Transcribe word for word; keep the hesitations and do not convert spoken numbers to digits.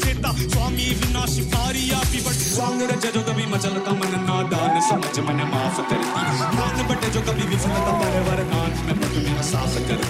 देता स्वामी विनाशी पारी आप ही बट स्वांग रचे जो कभी मचलता मन नादान समझ मन माफ करती मान बटे जो कभी विफलता परवर नाथ में मुझ मेरा साफ कर